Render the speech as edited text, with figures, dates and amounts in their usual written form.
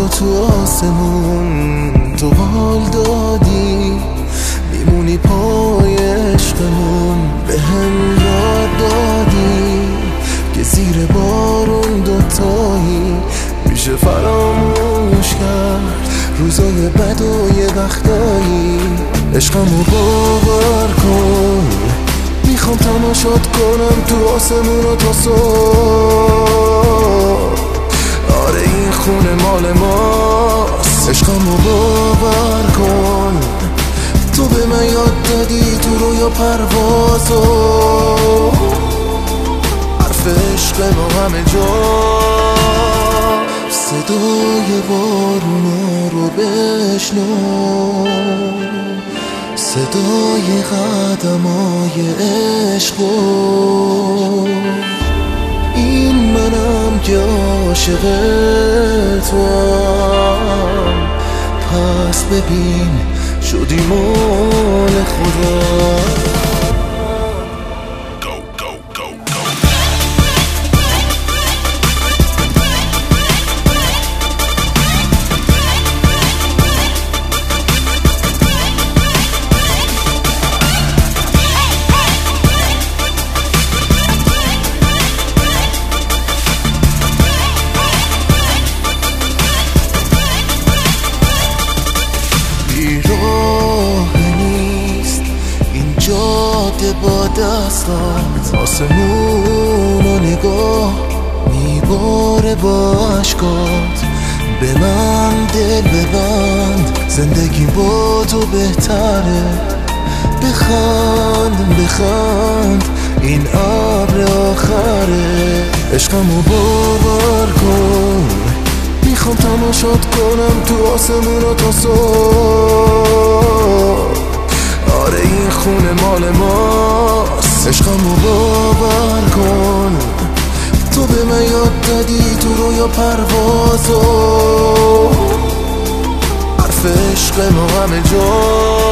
رو تو آسمون تو حال دادی، میمونی پای عشقمون به هم یاد دادی که زیر بارون دوتایی میشه فراموش کرد روزای بد و یه وقتایی. عشقمو باور کن، میخوام تماشات کنم تو آسمون و تا صبح. آره این خونه مال ماست، عشقمو باور کن. تو به من یاد دادی تو رویا پروازو، حرف عشق ما همه جا. صدای بارونا رو بشنو، صدای قدمای عشقو. این منم که عاشق توام، پس ببین شدی مال خدا. با دستات آسمون و نگاه میباره با عشقات. به من دل ببند، زندگی با تو بهتره. بخند بخند، این ابر آخره. عشقمو باور کن، میخوام تماشات کنم تو آسمون و تا صبح. آره این خونه مال ماست، عشقمو باور کن. تو به من یاد دادی تو رویا پروازو، حرف عشق ما همه جا.